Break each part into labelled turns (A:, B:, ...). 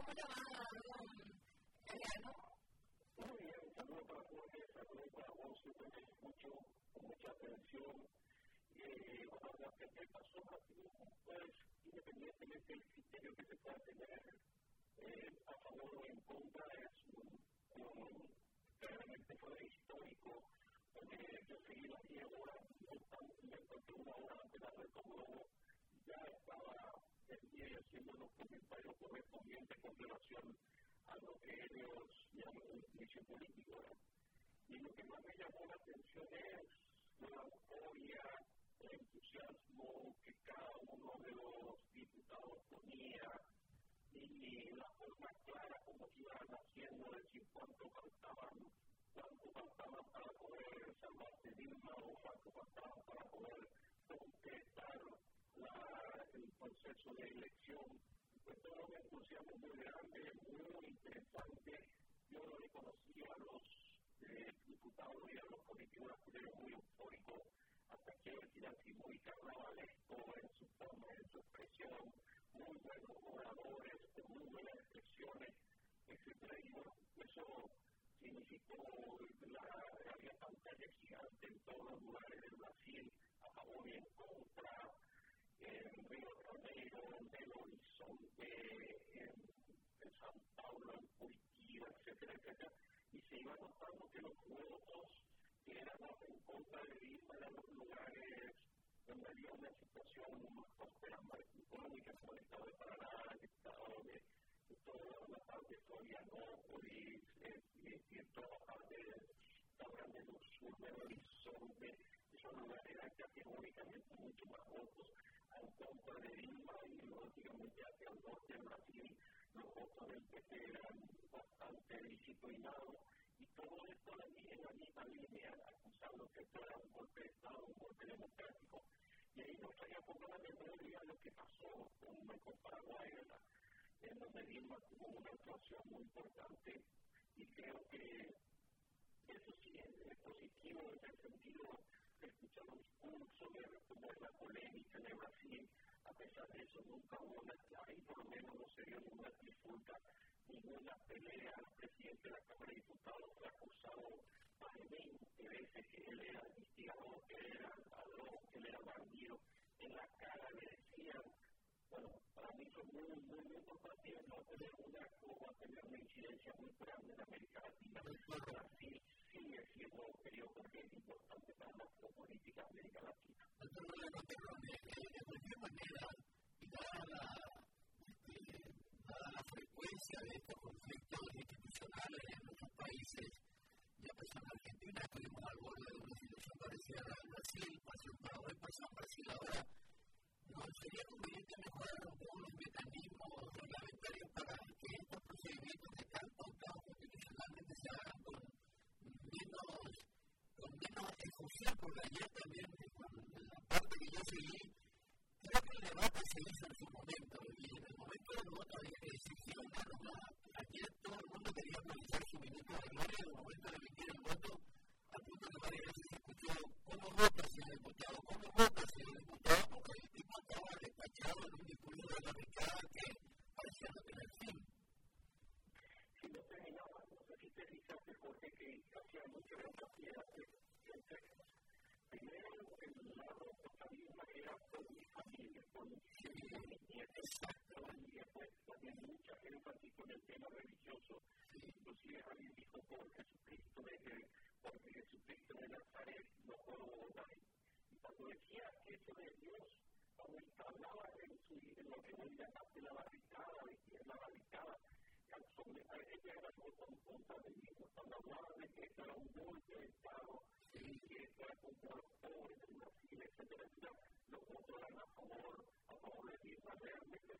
A: le va, Eliano?
B: Muy bien, saludos para Jorge, saludos para vos, siempre te escucho con mucha atención. Bueno, lo que pasó pues, independientemente del criterio que se pueda tener a favor o en contra, claramente fue histórico. Yo seguí las 10 horas, me encontré una hora antes de la Red Globo, ya estaba el día haciendo los comentarios correspondientes con relación a lo que ellos llaman un juicio político. Y lo que más me llamó la atención es la euforia, el entusiasmo que cada uno de los diputados ponía y la forma clara como iban haciendo decir cuánto faltaban para poder salvarse Dilma o cuánto faltaban para poder completar el proceso de elección. Fue todo un entusiasmo muy grande, muy interesante. Yo reconocí a los diputados y a los políticos muy eufóricos, hasta quiero decir así, muy carnavalesco en su forma, en su expresión, muy buenos oradores, con muy buenas expresiones, etcétera. Y bueno, eso significó había pantalla gigante en todos los lugares del Brasil, a favor y en contra, en Río de Janeiro, en Belo Horizonte, en San Paulo, en Curitiba, etcétera, etcétera. Y se iba notando que los votos que eran en contra de Dilma eran los lugares donde había una situación más próspera, más económica, como el estado de Paraná, el estado de toda la parte de Florianópolis, y en toda la parte de San Grande do Sul, de Horizonte. Esos lugares eran categóricamente mucho más votos en contra de Dilma y lógicamente hacia el norte del Brasil los votos del PT eran bastante disciplinados y todo esto en la misma línea, acusando que esto era un golpe de Estado, un golpe democrático. Y ahí nos traía por la memoria lo que pasó con Paraguay, en donde Dilma tuvo una actuación muy importante y creo que eso sí es positivo en el sentido de escuchar los discursos, de ver cómo es la polémica en el Brasil. A pesar de eso, nunca hubo ahí por lo menos no se vio ninguna trifulca, ninguna pelea. El presidente de la Cámara de Diputados fue acusado más de 20 veces que él era el instigador, que él era ladrón, que él era bandido. En la cara le decían, bueno, para mí fue muy importante y va a tener una incidencia muy grande en América Latina. Brasil sigue siendo un periodo importante para la geopolítica de América Latina.
C: De cualquier manera, y dada la frecuencia de estos conflictos institucionales en nuestros países, ya pasó en Argentina, estuvimos al borde de una situación parecida a Brasil, pasó en Paraguay, pasó en Brasil ahora. ¿No sería conveniente mejorar algunos mecanismos reglamentarios para que estos procedimientos que están pautados constitucionalmente se hagan con menos efusión? Porque ayer también, con la parte que yo seguí, creo que el debate se hizo en su momento, y en el momento del voto había que decir sí o no. Ayer todo el mundo quería realizar su minuto de gloria en el momento de emitir el voto, al punto que varias veces se escuchó cómo vota si el diputado, porque el tipo estaba despachado en un discurso de la barricada que parecía no tener fin.
B: Si no terminaba, no sé si te fijaste, Jorge, que hacía mucho énfasis entre primero el lado socialismo era por mi familia, por mis nietos, y después también mucha énfasis con el tema religioso. Inclusive alguien dijo por Jesucristo de Nazaret no puedo votar. Y cuando decía eso de Dios, cuando hablaba en lo que hoy llamaste la barricada, ella era algo en contra de mí. Cuando hablaba de que esto era un golpe de Estado, y que esto era contra los pobres del Brasil, etcétera, los votos eran a favor de Dilma. Realmente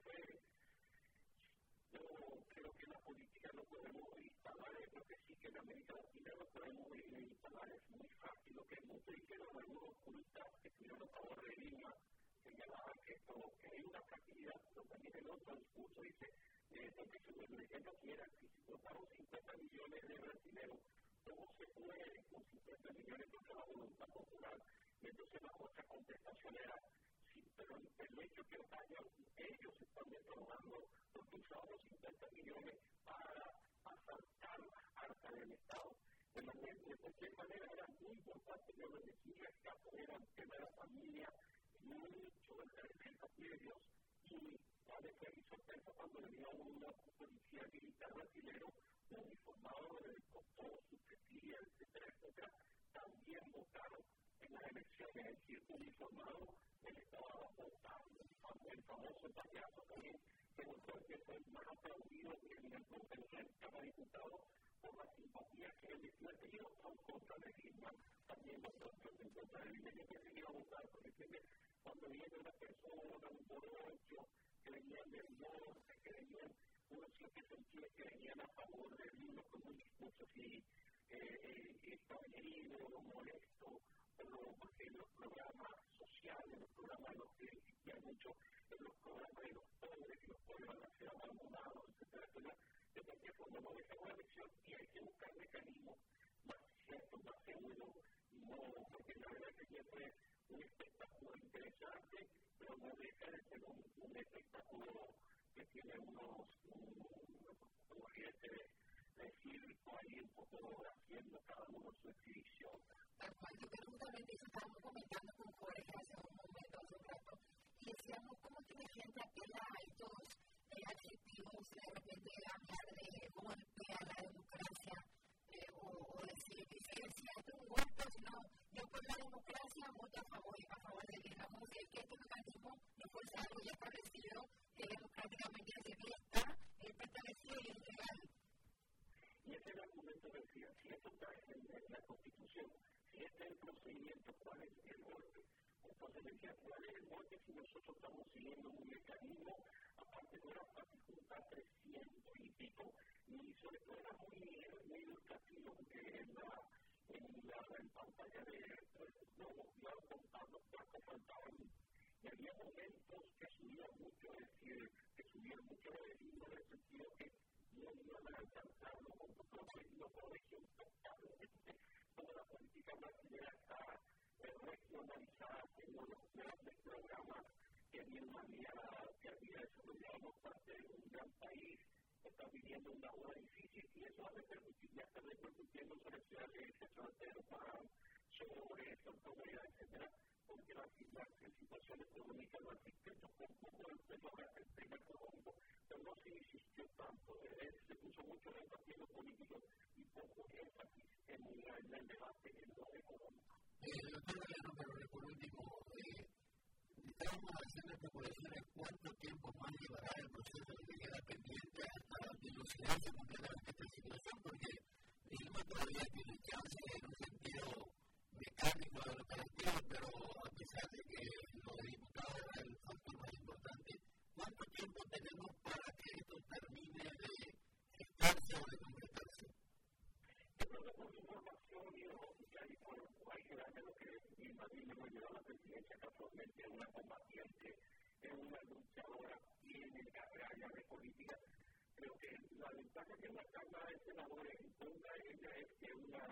B: yo creo que la política no podemos instalar, creo que sí que en América Latina no podemos instalar, es muy fácil. Lo que muchos dijeron, algunos juristas que estuvieron a favor de Dilma, señalaban que hay una fragilidad, pero también el otro discurso dice, porque el ejemplo que era que si votaron 50 millones de brasileños, ¿cómo se puede con 50 millones contra la voluntad popular? Y entonces la otra contestación era, si pero el hecho que ellos están defraudando porque usaron 50 millones para asaltar arca del Estado. De cualquier manera era muy importante, yo les decía, el caso era el tema de la familia, mucho del papel y la defensa sorpresa cuando venía una policía militar brasileño uniformado en el costó, subjetía, etcétera, también votaron en las elecciones, es decir, uniformado, él estaba votando, el famoso payaso también, que votó que fue el más aplaudido en el Congreso de Cámara de Diputados por la simpatía que él decía que iba en contra de Dilma, también votó en contra de Dilma, yo pensé que iba a votar, porque cuando viene una persona, un borracho, que venían del norte, que venían, uno siempre sentía que venían a favor de Dilma con un discurso así, establecido, molesto, porque en los programas sociales, en los programas de los que existían mucho, en los programas de los pobres, que los pobres van a ser abandonados, etcétera, de cualquier forma no deja una elección y hay que buscar mecanismos más ciertos, más seguros, no, porque la verdad que siempre un espectáculo interesante, pero no deja de ser un espectáculo que tiene unos circo ahí un poco haciendo cada uno su exhibición.
A: Yo justamente eso estábamos comentando con Jorge hace un momento, hace un rato, y decíamos cómo tiene gente apela a estos adjetivos de repente hablar de golpe a la democracia o decir que si esto es un golpe, sino yo por la democracia voto a favor de Dilma, como que este mecanismo no fuese algo ya establecido que democráticamente está establecido y es legal.
B: Y ese es el argumento que decía, si esto está en la Constitución, si este es el procedimiento, ¿cuál es el golpe? Entonces decía, ¿cuál es el golpe si nosotros estamos siguiendo un mecanismo? Aparte no era fácil juntar 300 y pico, y sobre todo era muy ilustrativo, porque en pantalla no iban contando cuánto faltaban, y había momentos que subían mucho, es decir, que subían mucho en el sentido que no iban a alcanzar los puntos, no corregían totalmente toda la política brasileña está regionalizada, tengo los grandes programas que Dilma había desarrollado parte de un gran país, está viviendo una hora difícil y eso va a repercutir, ya está repercutiendo sobre Ciudad de Pedro Pan, sobre Santo Domingo, etcétera, porque la situación económica no existe, con poco el tema económico, pero no se insistió tanto, se puso mucho énfasis en lo político y poco énfasis en el debate en lo económico.
C: Doctor Galeano, pero por último, estamos haciendo especulaciones cuánto tiempo más llevará el proceso que queda pendiente hasta dilucidarse completamente esta situación, porque Dilma todavía tiene chance en un sentido mecánico de lo operativo, pero a pesar de que los diputados es el factor más importante, ¿cuánto tiempo tenemos para que esto termine de gestarse o de concretarse?
B: Yo creo que por información ideológica y por de lo que Dilma no lleva a la presidencia, casualmente es una combatiente, es una luchadora, tiene carrera de política. Creo que la ventaja que la Cámara de Senadores en contra de ella es que una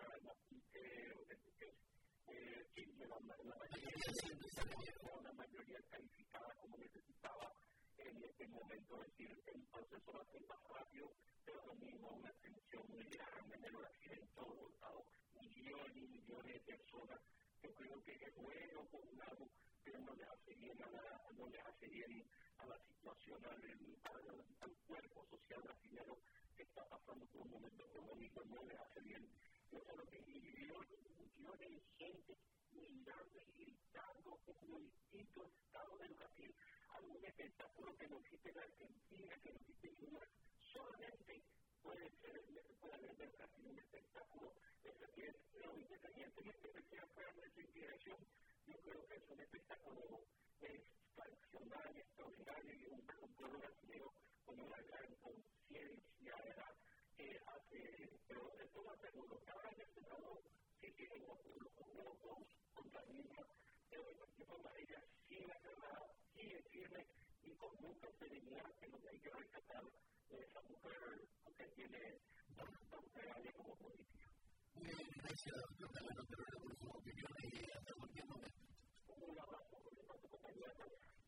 B: mayoría calificada como necesitaba en este momento, es decir, el proceso va a ser más rápido, pero lo mismo una tensión muy grande en el accidente votado millones y millones de personas. Yo creo que es bueno por un lado, pero no le hace bien a la situación, al cuerpo social brasileño que está pasando por un momento económico, no le hace bien. Yo creo que millones de gente mirando y gritando en un distinto estado del Brasil, algún espectáculo que no existe en Argentina, que no existe en Uruguay, solamente puede haber en Brasil un espectáculo que es lo independiente. Y este realmente integración, yo creo que es un espectáculo excepcional, extraordinario y un pueblo brasileño con una gran conciencia que hace, pero esto va a ser uno. Cada vez que Senado sí tiene los dos contra Dilma, pero de cualquier forma ella sigue cerrada, sigue firme y con mucha serenidad, que lo que hay que rescatar de esa mujer que tiene voluntad real como política.
C: Muy bien, gracias, doctor Galeano, por su opinión y hasta cualquier momento.
B: Un abrazo, compañía.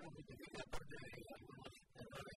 C: como que tiene aparte de algo